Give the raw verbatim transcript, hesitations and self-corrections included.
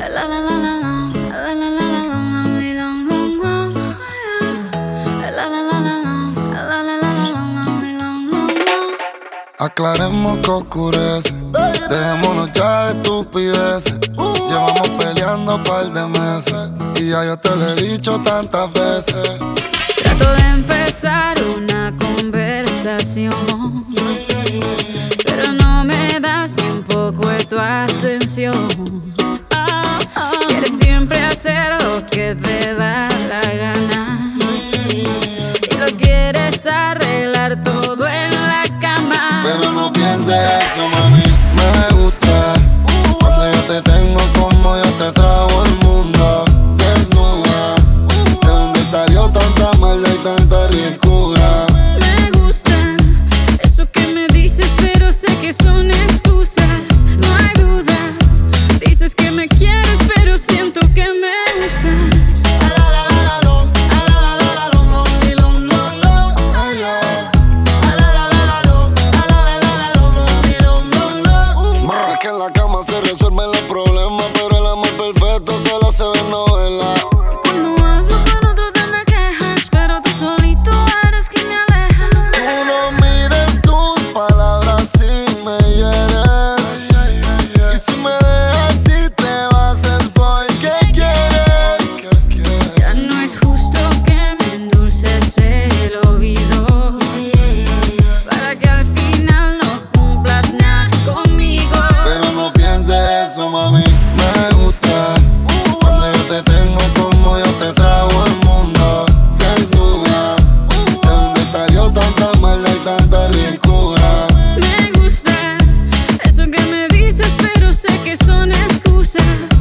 Aclaremos que oscurece, dejémonos ya de estupideces. Llevamos peleando un par de meses y ya yo te lo he dicho tantas veces. Trato de empezar una conversación, pero no me das ni un poco de tu atención. Quieres siempre hacer lo que te da la gana y lo quieres arreglar todo en la cama. Pero no pienses eso, mami. Me gusta cuando yo te tengo como yo te trago el mundo. Desnuda, de donde salió tanta maldad y tanta ricura. Me gusta eso que me dices, pero sé que son excusas. No hay duda, dices que me quieres, pero siento que me usas. Que en la cama se resuelven los problemas, pero el amor perfecto solo se ve en novela. Cuando hablo con otro te me quejas, pero tú solito eres quien me aleja. Tú no mides tus palabras si me hieres, y si me dejas si te vas es porque quieres. Ya no es justo que me endulces el oído para que al final no cumplas nada conmigo. Pero no pienses eso, mami. Me gusta cuando yo te tengo como yo te trago el mundo. Desnuda, de donde salió tanta maldad y tanta ricura. Me gusta eso que me dices, pero sé que son excusas.